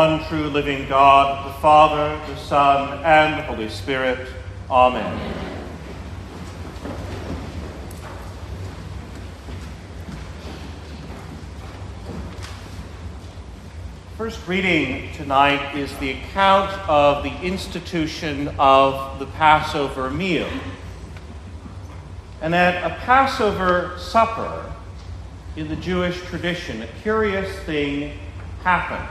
one true living God, the Father, the Son, and the Holy Spirit. Amen. First reading tonight is the account of the institution of the Passover meal. And at a Passover supper, in the Jewish tradition, a curious thing happens.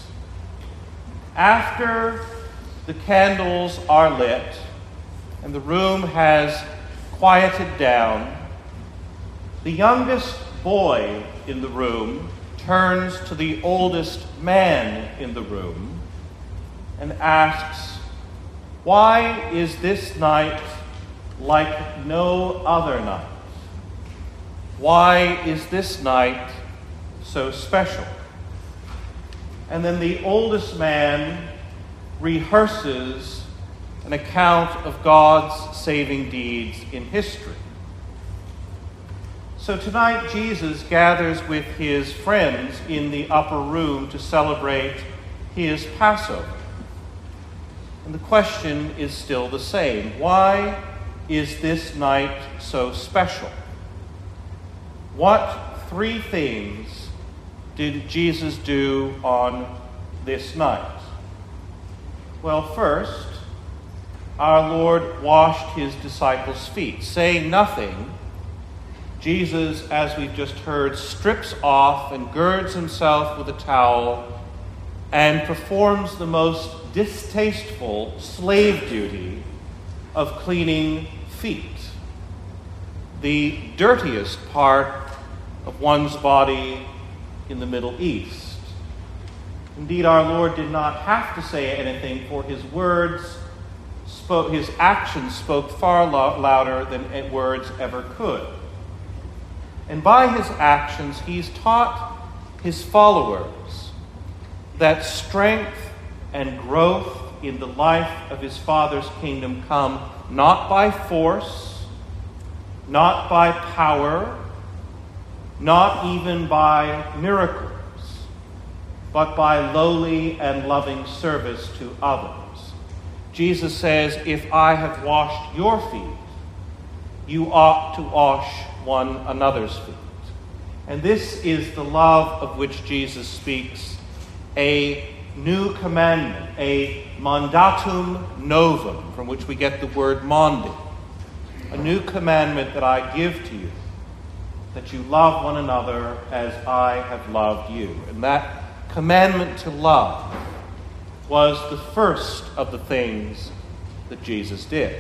After the candles are lit and the room has quieted down, the youngest boy in the room turns to the oldest man in the room and asks, "Why is this night like no other night? Why is this night so special?" And then the oldest man rehearses an account of God's saving deeds in history. So tonight, Jesus gathers with his friends in the upper room to celebrate his Passover. And the question is still the same. Why is this night so special? What three things did Jesus do on this night? Well, first, our Lord washed his disciples' feet. Saying nothing, Jesus, as we've just heard, strips off and girds himself with a towel and performs the most distasteful slave duty of cleaning feet, the dirtiest part of one's body in the Middle East. Indeed, our Lord did not have to say anything, for his actions spoke far louder than words ever could. And by his actions, he's taught his followers that strength and growth in the life of his Father's kingdom come not by force, not by power, not even by miracles, but by lowly and loving service to others. Jesus says, "If I have washed your feet, you ought to wash one another's feet." And this is the love of which Jesus speaks, a new commandment, a mandatum novum, from which we get the word mandi. A new commandment that I give to you, that you love one another as I have loved you. And that commandment to love was the first of the things that Jesus did.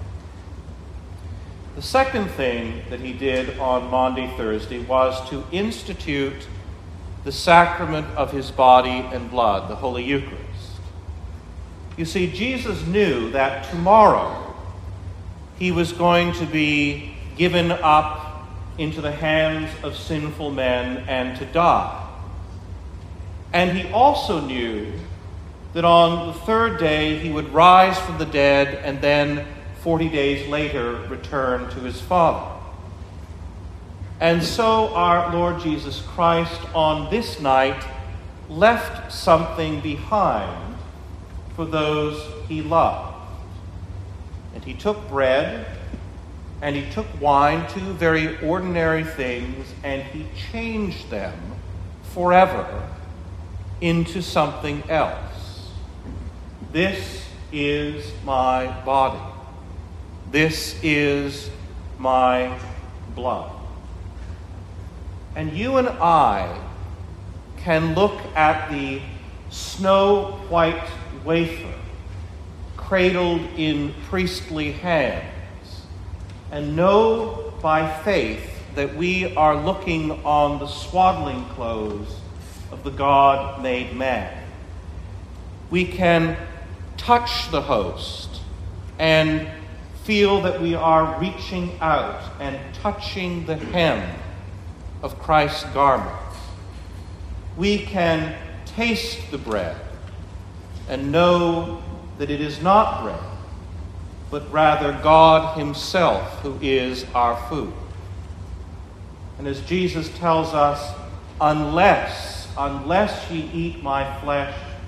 The second thing that he did on Maundy Thursday was to institute the sacrament of his body and blood, the Holy Eucharist. You see, Jesus knew that tomorrow he was going to be given up into the hands of sinful men and to die. And he also knew that on the third day he would rise from the dead and then 40 days later return to his Father. And so our Lord Jesus Christ on this night left something behind for those he loved. And he took bread and he took wine, two very ordinary things, and he changed them forever into something else. "This is my body. This is my blood." And you and I can look at the snow-white wafer cradled in priestly hands and know by faith that we are looking on the swaddling clothes of the God-made man. We can touch the host and feel that we are reaching out and touching the hem of Christ's garment. We can taste the bread and know that it is not bread, but rather God himself who is our food. And as Jesus tells us, unless ye eat my flesh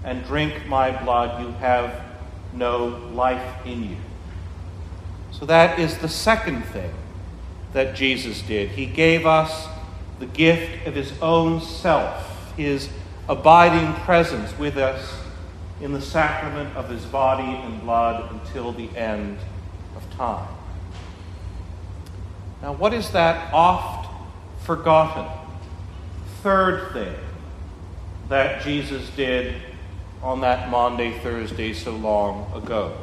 and drink my blood, you have no life in you. So that is the second thing that Jesus did. He gave us the gift of his own self, his abiding presence with us in the sacrament of his body and blood until the end of time. Now, what is that oft forgotten third thing that Jesus did on that Maundy Thursday so long ago?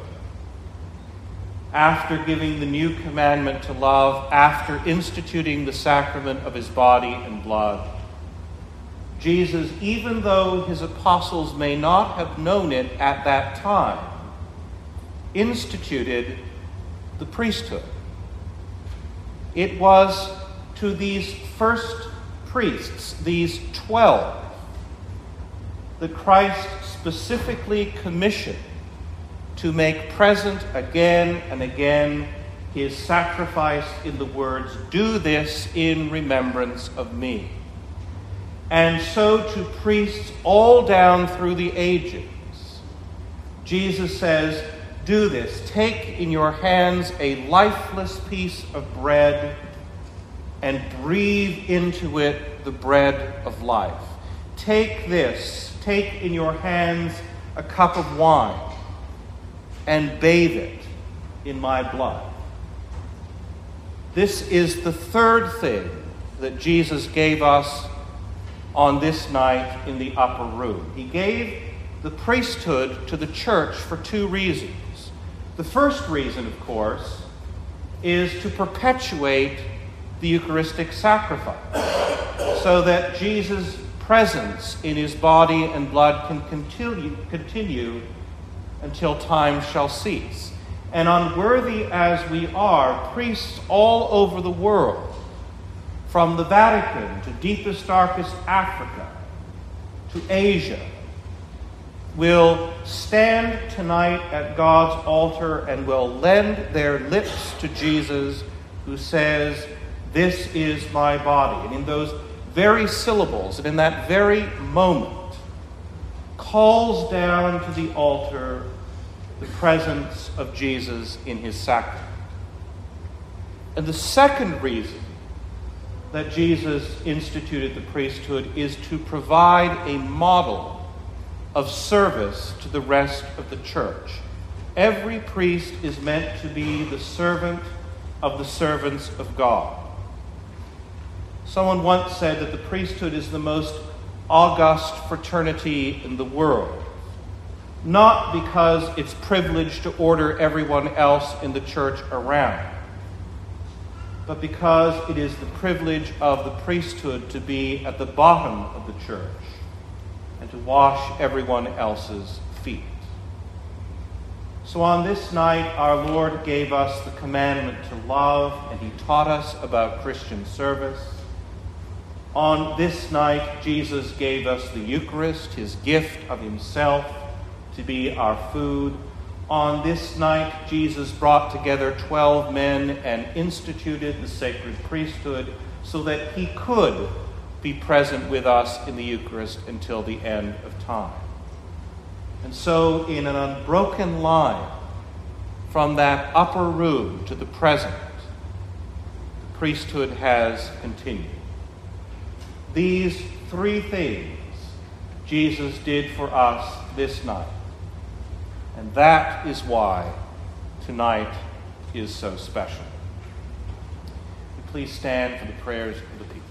After giving the new commandment to love, after instituting the sacrament of his body and blood, Jesus, even though his apostles may not have known it at that time, instituted the priesthood. It was to these first priests, these 12, that Christ specifically commissioned to make present again and again his sacrifice in the words, "Do this in remembrance of me." And so to priests all down through the ages, Jesus says, do this. Take in your hands a lifeless piece of bread and breathe into it the bread of life. Take this. Take in your hands a cup of wine and bathe it in my blood. This is the third thing that Jesus gave us on this night in the upper room. He gave the priesthood to the church for two reasons. The first reason, of course, is to perpetuate the Eucharistic sacrifice, so that Jesus' presence in his body and blood can continue until time shall cease. And unworthy as we are, priests all over the world, from the Vatican to deepest, darkest Africa, to Asia, will stand tonight at God's altar and will lend their lips to Jesus, who says, "This is my body." And in those very syllables and in that very moment, calls down to the altar the presence of Jesus in his sacrament. And the second reason that Jesus instituted the priesthood is to provide a model of service to the rest of the church. Every priest is meant to be the servant of the servants of God. Someone once said that the priesthood is the most august fraternity in the world, not because it's privileged to order everyone else in the church around, but because it is the privilege of the priesthood to be at the bottom of the church and to wash everyone else's feet. So on this night, our Lord gave us the commandment to love, and he taught us about Christian service. On this night, Jesus gave us the Eucharist, his gift of himself, to be our food. On this night, Jesus brought together 12 men and instituted the sacred priesthood so that he could be present with us in the Eucharist until the end of time. And so, in an unbroken line from that upper room to the present, the priesthood has continued. These three things Jesus did for us this night. And that is why tonight is so special. Please stand for the prayers of the people.